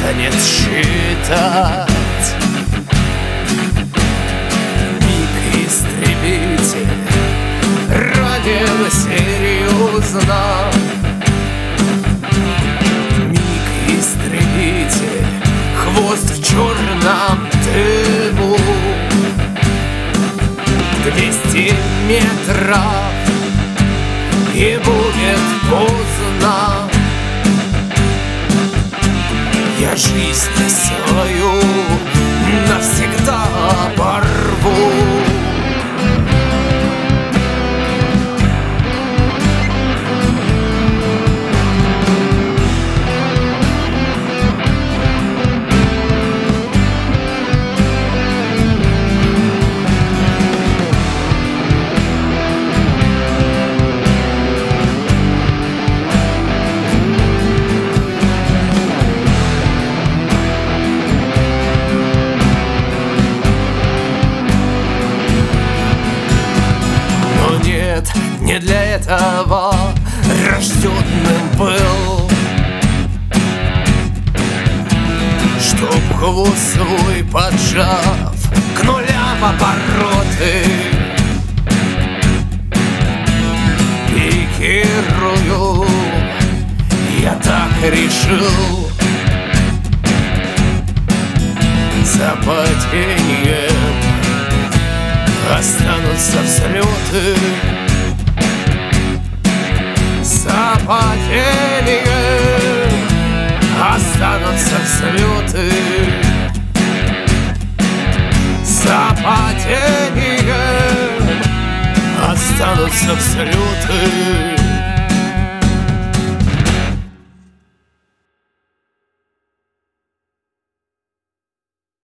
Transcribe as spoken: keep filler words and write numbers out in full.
станет считать. Миг истребитель ранен серьезно. Миг истребитель, хвост в черном дыму. Двести метров, и будет поздно. Я жизнь свою навсегда порву. Не для этого рожденным был, чтоб хвост свой поджав к нулям обороты, пикирую, я так решил. За падением останутся взлеты. За падением останутся взлеты. За падением останутся взлеты.